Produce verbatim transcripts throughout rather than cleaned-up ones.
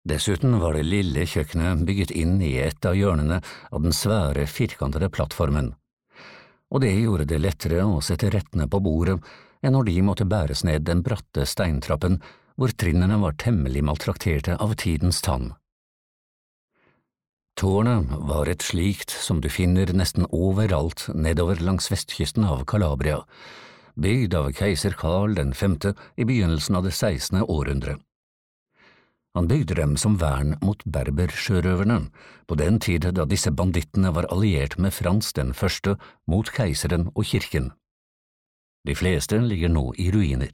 Dessuten var det lille kjøkkenet bygget inn i et av hjørnene av den svære, firkantede plattformen, og det gjorde det lettere å sette rettene på bordet enn når de måtte bæres ned den bratte steintrappen hvor trinnene var temmelig maltrakterte av tidens tann. Tårnet var et slikt som du finner nesten overalt nedover langs vestkysten av Calabria, bygd av keiser Karl den femte i begynnelsen av det sekstende århundre. Han bygde dem som vern mot berbersjørøverne, på den tid da disse bandittene var alliert med Frans den første mot keiseren og kirken. De fleste ligger nå i ruiner.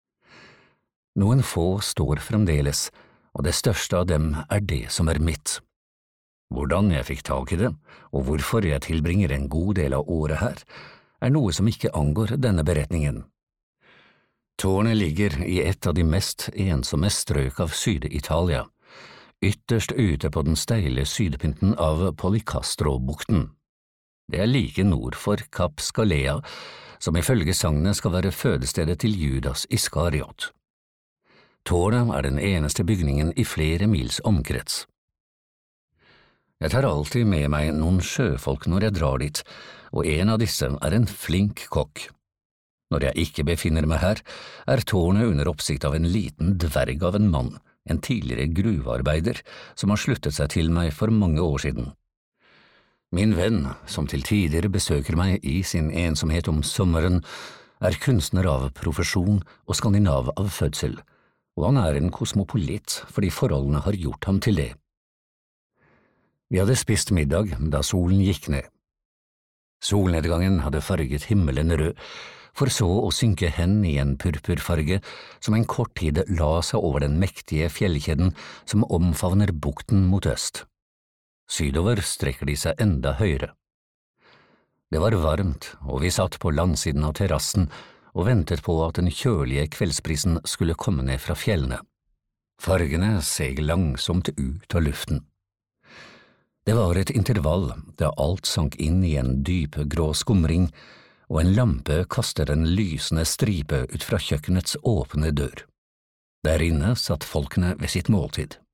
Noen få står fremdeles, og det største av dem er det som er mitt. Hvordan jeg fikk tak i det, og hvorfor jeg tilbringer en god del av året her, er noe som ikke angår denne beretningen. Tårnet ligger i et av de mest ensomme strøk av Syd-Italia, ytterst ute på den steile sydpynten av Policastro-bukten. Det er like nord for Kap Scalea, som ifølge sagnet skal være fødestedet til Judas Iskariot. Tårnet er den eneste bygningen i flere mils omkrets. Jeg tar alltid med meg noen sjøfolk når jeg drar dit, og en av disse er en flink kokk. Når jeg ikke befinner meg her, er tårnet under oppsikt av en liten dverg av en mann, en tidligere gruvearbeider, som har sluttet seg til meg for mange år siden. Min venn, som til tider besøker meg i sin ensomhet om sommeren, er kunstner av profesjon og skandinav av fødsel, og han er en kosmopolit fordi forholdene har gjort ham til det. Vi hadde spist middag da solen gikk ned. Solnedgangen hadde farget himmelen rød, for så å synke hen i en purpurfarge som en kort tid la seg over den mektige fjellkjeden som omfavner bukten mot øst. Sydover strekker de seg enda høyere. Det var varmt, og vi satt på landsiden av terrassen og ventet på at den kjølige kveldsprisen skulle komme ned fra fjellene. Fargene seg langsomt ut av luften. Det var et intervall da alt sank inn i en dyp grå skumring, og en lampe kaster en lysende stripe ut fra kjøkkenets åpne dør. Der inne satt folkene ved sitt måltid.